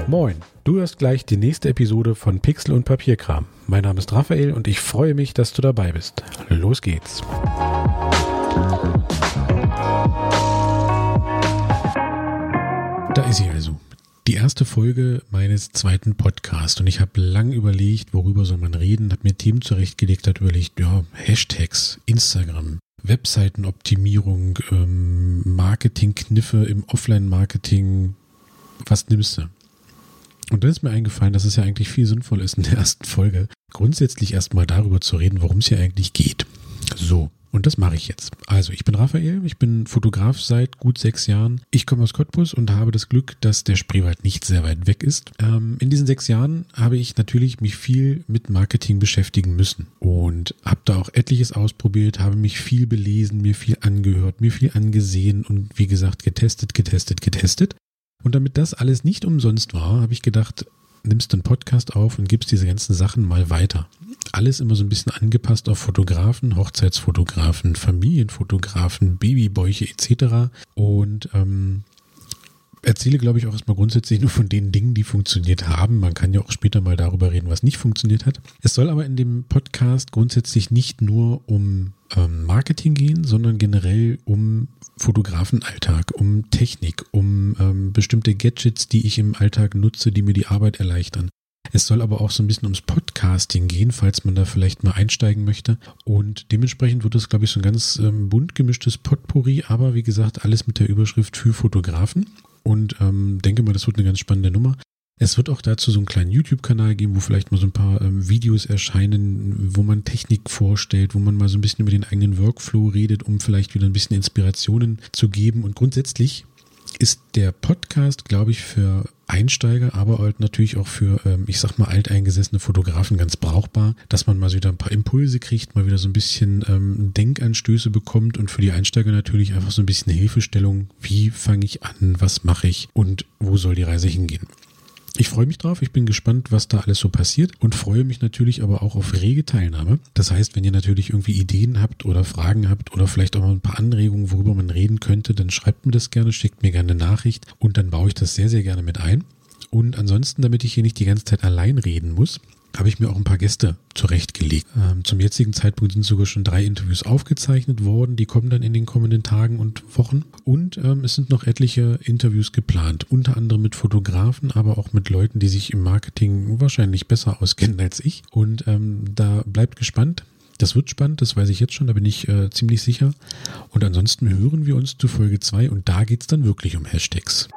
Moin, du hörst gleich die nächste Episode von Pixel und Papierkram. Mein Name ist Raphael und ich freue mich, dass du dabei bist. Los geht's. Da ist sie also. Die erste Folge meines zweiten Podcasts und ich habe lang überlegt, worüber soll man reden, habe mir Themen zurechtgelegt, habe überlegt, Hashtags, Instagram, Webseitenoptimierung, Marketingkniffe im Offline-Marketing, was nimmst du? Und dann ist mir eingefallen, dass es ja eigentlich viel sinnvoll ist, in der ersten Folge grundsätzlich erstmal darüber zu reden, worum es hier eigentlich geht. So. Und das mache ich jetzt. Also, ich bin Raphael, ich bin Fotograf seit gut 6 Jahren. Ich komme aus Cottbus und habe das Glück, dass der Spreewald nicht sehr weit weg ist. In diesen 6 Jahren habe ich natürlich mich viel mit Marketing beschäftigen müssen und habe da auch etliches ausprobiert, habe mich viel belesen, mir viel angehört, mir viel angesehen und wie gesagt getestet. Und damit das alles nicht umsonst war, habe ich gedacht, nimmst einen Podcast auf und gibst diese ganzen Sachen mal weiter. Alles immer so ein bisschen angepasst auf Fotografen, Hochzeitsfotografen, Familienfotografen, Babybäuche etc. Und erzähle, glaube ich, auch erstmal grundsätzlich nur von den Dingen, die funktioniert haben. Man kann ja auch später mal darüber reden, was nicht funktioniert hat. Es soll aber in dem Podcast grundsätzlich nicht nur um Marketing gehen, sondern generell um Fotografenalltag, um Technik, um bestimmte Gadgets, die ich im Alltag nutze, die mir die Arbeit erleichtern. Es soll aber auch so ein bisschen ums Podcasting gehen, falls man da vielleicht mal einsteigen möchte. Und dementsprechend wird es, glaube ich, so ein ganz bunt gemischtes Potpourri, aber wie gesagt, alles mit der Überschrift für Fotografen. Und denke mal, das wird eine ganz spannende Nummer. Es wird auch dazu so einen kleinen YouTube-Kanal geben, wo vielleicht mal so ein paar Videos erscheinen, wo man Technik vorstellt, wo man mal so ein bisschen über den eigenen Workflow redet, um vielleicht wieder ein bisschen Inspirationen zu geben. Und grundsätzlich ist der Podcast, glaube ich, für Einsteiger, aber halt natürlich auch für, alteingesessene Fotografen ganz brauchbar, dass man mal wieder ein paar Impulse kriegt, mal wieder so ein bisschen Denkanstöße bekommt und für die Einsteiger natürlich einfach so ein bisschen Hilfestellung, wie fange ich an, was mache ich und wo soll die Reise hingehen. Ich freue mich drauf, ich bin gespannt, was da alles so passiert und freue mich natürlich aber auch auf rege Teilnahme. Das heißt, wenn ihr natürlich irgendwie Ideen habt oder Fragen habt oder vielleicht auch mal ein paar Anregungen, worüber man reden könnte, dann schreibt mir das gerne, schickt mir gerne eine Nachricht und dann baue ich das sehr, sehr gerne mit ein. Und ansonsten, damit ich hier nicht die ganze Zeit allein reden muss, habe ich mir auch ein paar Gäste zurechtgelegt. Zum jetzigen Zeitpunkt sind sogar schon 3 Interviews aufgezeichnet worden. Die kommen dann in den kommenden Tagen und Wochen. Und es sind noch etliche Interviews geplant. Unter anderem mit Fotografen, aber auch mit Leuten, die sich im Marketing wahrscheinlich besser auskennen als ich. Und da bleibt gespannt. Das wird spannend, das weiß ich jetzt schon, da bin ich ziemlich sicher. Und ansonsten hören wir uns zu Folge 2 und da geht es dann wirklich um Hashtags.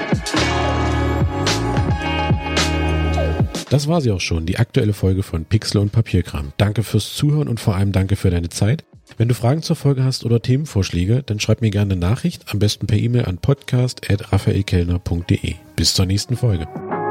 Das war sie auch schon, die aktuelle Folge von Pixel und Papierkram. Danke fürs Zuhören und vor allem danke für deine Zeit. Wenn du Fragen zur Folge hast oder Themenvorschläge, dann schreib mir gerne eine Nachricht, am besten per E-Mail an podcast@raphaelkellner.de. Bis zur nächsten Folge.